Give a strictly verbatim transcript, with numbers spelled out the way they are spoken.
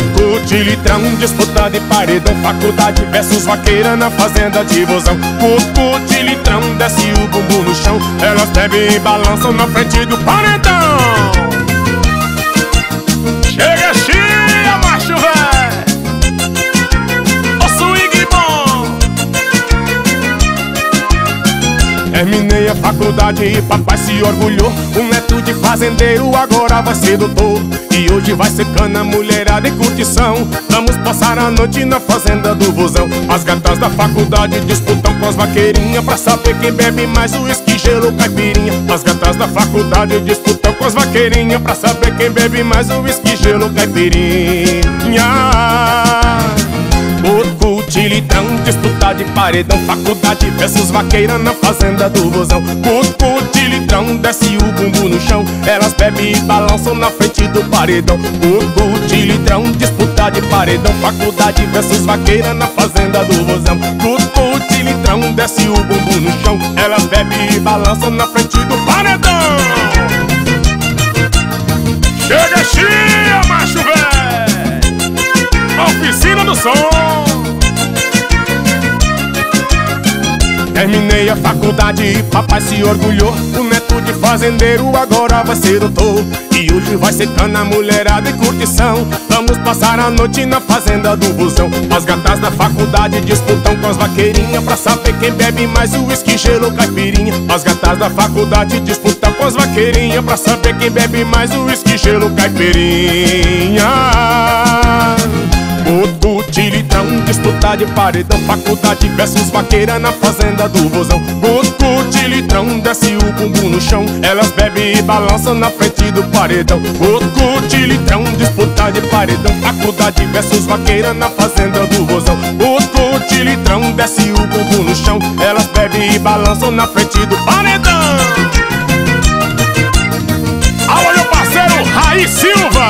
Cuti, litrão, disputa de paredão. Faculdade versus vaqueira na fazenda de Vozão. Cuti, litrão, desce o bumbum no chão. Elas bebem e balançam na frente do paredão. Chega, chia, macho véi, o swing bom. Terminei a faculdade e papai se orgulhou. Um neto de fazendeiro agora vai ser doutor. E hoje vai secando a mulherada em curtição. Vamos passar a noite na fazenda do Vozão. As gatas da faculdade disputam com as vaqueirinhas pra saber quem bebe mais uísque, gelo, caipirinha. As gatas da faculdade disputam com as vaqueirinhas pra saber quem bebe mais uísque, gelo, caipirinha. Cuti, litrão, disputa de paredão. Faculdade versus vaqueira na fazenda do Vozão. Cuti, litrão, desce o bumbum no chão. Elas bebem e balançam na frente do paredão. Cuti, litrão, disputa de paredão. Faculdade versus vaqueira na fazenda do Vozão. Cuti, litrão, desce o bumbum no chão. Elas bebem e balançam na frente do paredão. Chega, chia, macho véi, oficina do som. Terminei a faculdade e papai se orgulhou. O neto de fazendeiro agora vai ser doutor. E hoje vai secando a mulherada em curtição. Vamos passar a noite na fazenda do Vozão. As gatas da faculdade disputam com as vaqueirinhas pra saber quem bebe mais uísque, gelo, caipirinha. As gatas da faculdade disputam com as vaqueirinhas pra saber quem bebe mais uísque, gelo, caipirinha. Cuti, litrão, disputa de paredão. Faculdade versus vaqueira na fazenda do Vozão. Cuti, litrão, desce o bumbum no chão. Elas bebem e balançam na frente do paredão. Cuti, litrão, disputa de paredão. Faculdade versus vaqueira na fazenda do Vozão. Cuti, litrão, desce o bumbum no chão. Elas bebem e balançam na frente do paredão. Alô, meu parceiro Raí Silva.